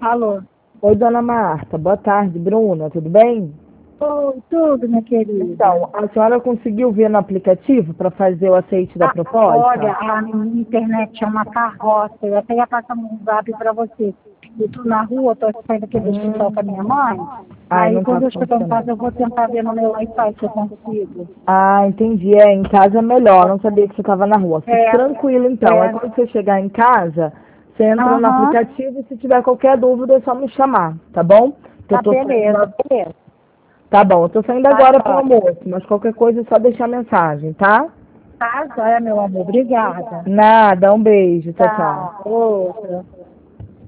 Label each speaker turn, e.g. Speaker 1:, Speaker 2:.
Speaker 1: Alô?
Speaker 2: Oi, dona Marta. Boa tarde, Bruna. Tudo bem?
Speaker 1: Oi, tudo, minha querida.
Speaker 2: Então, a senhora conseguiu ver no aplicativo para fazer o aceite da proposta?
Speaker 1: Olha, a minha internet é uma carroça. Eu até ia passar um zap pra você. Eu tô na rua, tô saindo aqui do hospital com a minha mãe.
Speaker 2: Ai,
Speaker 1: Aí
Speaker 2: não tá
Speaker 1: quando eu chegar em
Speaker 2: funcionando.
Speaker 1: casa, eu vou tentar ver no meu Wi-Fi se eu consigo.
Speaker 2: Ah, entendi. É, em casa é melhor. Não sabia que você estava na rua. Fique
Speaker 1: É,
Speaker 2: tranquilo, então. Aí
Speaker 1: é.
Speaker 2: quando você chegar em casa, você entra no
Speaker 1: Aham,
Speaker 2: aplicativo e se tiver qualquer dúvida é só me chamar, tá bom? Que eu
Speaker 1: tá
Speaker 2: tô saindo.
Speaker 1: beleza, beleza.
Speaker 2: Tá bom, eu tô saindo
Speaker 1: Tá,
Speaker 2: agora pro
Speaker 1: joia.
Speaker 2: almoço, mas qualquer coisa é só deixar mensagem, tá?
Speaker 1: Tá, joia, meu amor. Obrigada.
Speaker 2: Nada, um beijo. Tchau, tchau.
Speaker 1: Tá, outra.